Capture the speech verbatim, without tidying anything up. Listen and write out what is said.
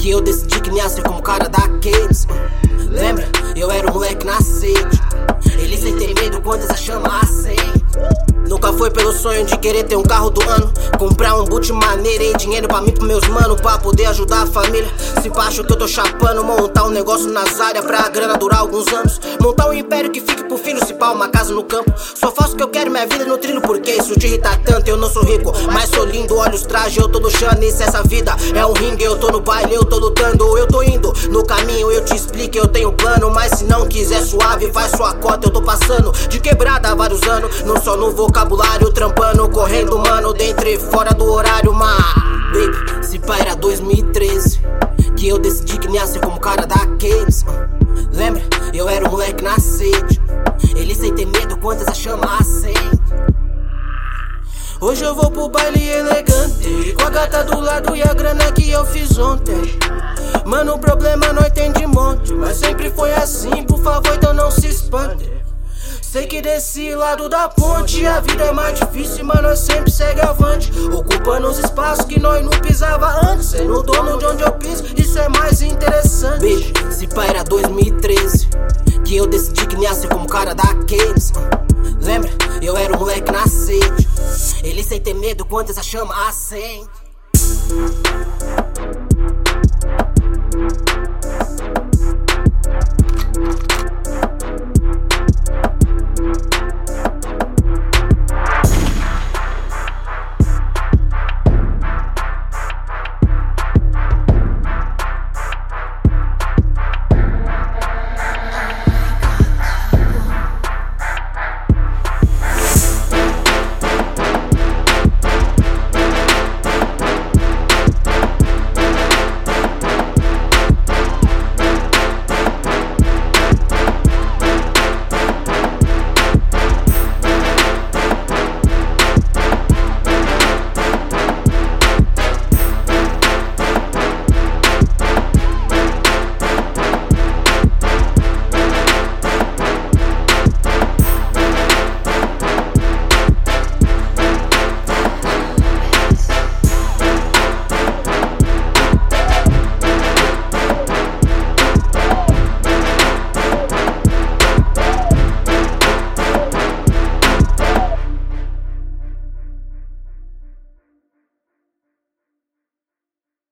que eu decidi que me ia ser como o cara daqueles. Lembra? Eu era um moleque na sede, ele sem ter medo quando essa chama acende. Nunca foi pelo sonho de querer ter um carro do ano, comprar um boot maneiro e dinheiro pra mim e pros meus mano, pra poder ajudar a família. Se pá, acho que eu tô chapando, montar um negócio nas áreas pra a grana durar alguns anos, montar um império que fique pro filho, se pá, uma casa no campo. Só faço o que eu quero, minha vida no trilho, porque isso te irrita tanto. Eu não sou rico, mas sou lindo, olha os trajes, eu tô luxando. E se essa vida é um ringue, eu tô no baile, eu tô lutando. Eu tô indo no caminho, eu te explico, eu tenho plano, mas se não quiser suave, faz sua cota. Eu tô passando de quebrada há vários anos, não só no vocabulário, trampando, correndo, mano, dentro e fora do horário. Mas, baby, se pá, era dois mil e treze que eu decidi que me ia ser como o cara daqueles. Lembra? Eu era um moleque na sede, ele sem ter medo quando essa chama acende. Hoje eu vou pro baile elegante, com a gata do lado e a grana que eu fiz ontem. Mano, o problema nós tem de monte, mas sempre foi assim, por favor, então não se espante. Sei que desse lado da ponte a vida é mais difícil, mas nós sempre segue avante, ocupando os espaços que nós não pisava antes, sendo dono de onde eu piso, isso é mais interessante. Baby, se pá, era dois mil e treze que eu decidi que me ia ser como o cara daqueles. Lembra? Eu era um moleque na sede, ele sem ter medo quando essa chama acende.